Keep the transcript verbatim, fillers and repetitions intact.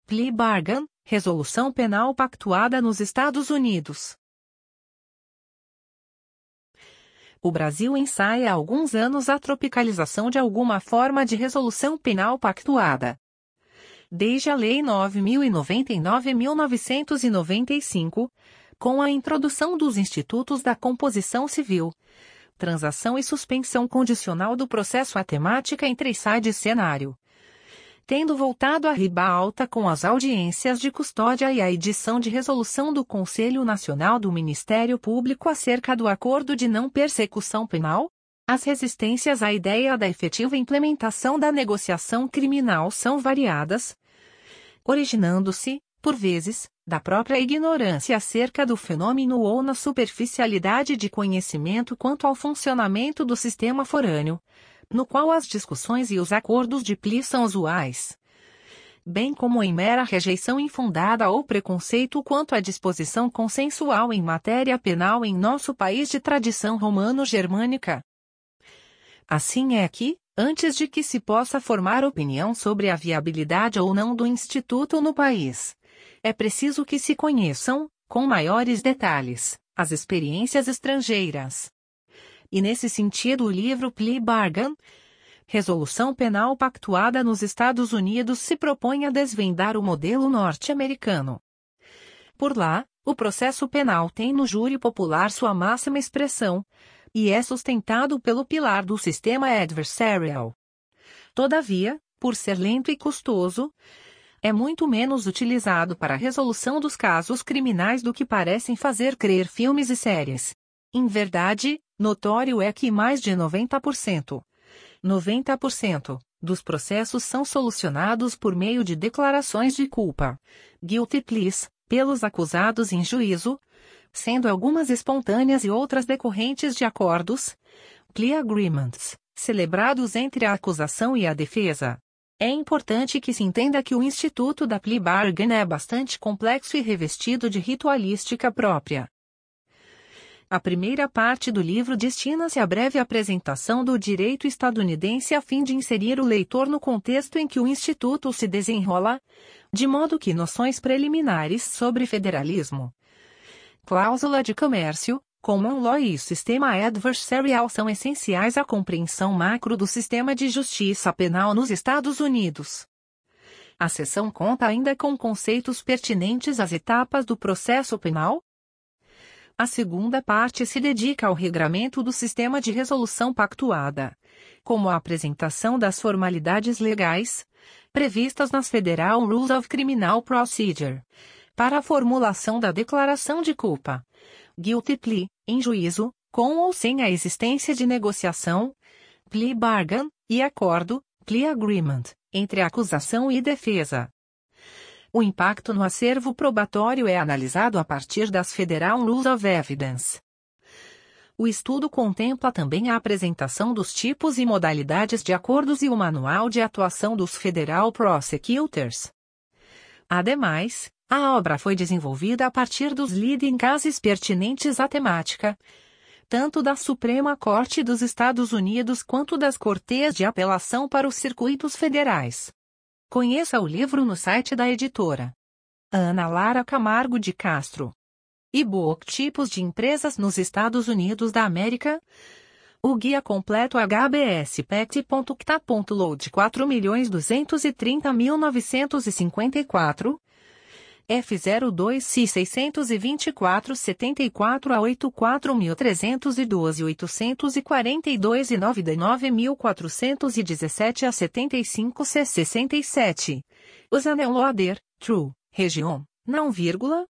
Plea Bargain, resolução penal pactuada nos Estados Unidos. O Brasil ensaia há alguns anos a tropicalização de alguma forma de resolução penal pactuada. Desde a Lei nove mil e noventa e nove de mil novecentos e noventa e cinco, com a introdução dos institutos da composição civil, transação e suspensão condicional do processo, a temática entra de cenário, tendo voltado à riba alta com as audiências de custódia e a edição de resolução do Conselho Nacional do Ministério Público acerca do Acordo de Não Persecução Penal, as resistências à ideia da efetiva implementação da negociação criminal são variadas, originando-se, por vezes, da própria ignorância acerca do fenômeno ou na superficialidade de conhecimento quanto ao funcionamento do sistema forâneo, no qual as discussões e os acordos de plea são usuais, bem como em mera rejeição infundada ou preconceito quanto à disposição consensual em matéria penal em nosso país de tradição romano-germânica. Assim é que, antes de que se possa formar opinião sobre a viabilidade ou não do Instituto no país, é preciso que se conheçam, com maiores detalhes, as experiências estrangeiras. E nesse sentido o livro Plea Bargain, Resolução Penal Pactuada nos Estados Unidos, se propõe a desvendar o modelo norte-americano. Por lá, o processo penal tem no júri popular sua máxima expressão, e é sustentado pelo pilar do sistema adversarial. Todavia, por ser lento e custoso, é muito menos utilizado para a resolução dos casos criminais do que parecem fazer crer filmes e séries. Em verdade, notório é que mais de noventa por cento, noventa por cento dos processos são solucionados por meio de declarações de culpa, guilty pleas, pelos acusados em juízo, sendo algumas espontâneas e outras decorrentes de acordos, plea agreements, celebrados entre a acusação e a defesa. É importante que se entenda que o instituto da plea bargain é bastante complexo e revestido de ritualística própria. A primeira parte do livro destina-se à breve apresentação do direito estadunidense a fim de inserir o leitor no contexto em que o instituto se desenrola, de modo que noções preliminares sobre federalismo, cláusula de comércio, common law e sistema adversarial são essenciais à compreensão macro do sistema de justiça penal nos Estados Unidos. A seção conta ainda com conceitos pertinentes às etapas do processo penal. A segunda parte se dedica ao regramento do sistema de resolução pactuada, como a apresentação das formalidades legais, previstas nas Federal Rules of Criminal Procedure, para a formulação da declaração de culpa, guilty plea, em juízo, com ou sem a existência de negociação, plea bargain, e acordo, plea agreement, entre acusação e defesa. O impacto no acervo probatório é analisado a partir das Federal Rules of Evidence. O estudo contempla também a apresentação dos tipos e modalidades de acordos e o manual de atuação dos Federal Prosecutors. Ademais, a obra foi desenvolvida a partir dos leading cases pertinentes à temática, tanto da Suprema Corte dos Estados Unidos quanto das Cortes de Apelação para os circuitos federais. Conheça o livro no site da editora Ana Lara Camargo de Castro. E-book Tipos de Empresas nos Estados Unidos da América. O guia completo H B S P E C T ponto C T A ponto L O A D quatro milhões duzentos e trinta mil novecentos e cinquenta e quatro. F zero dois C seiscentos e vinte e quatro setenta e quatro a oitenta e quatro mil trezentos e doze oitocentos e quarenta e dois e noventa e nove mil quatrocentos e dezessete a setenta e cinco C sessenta e sete. Usanel Loader, True, Região, não vírgula,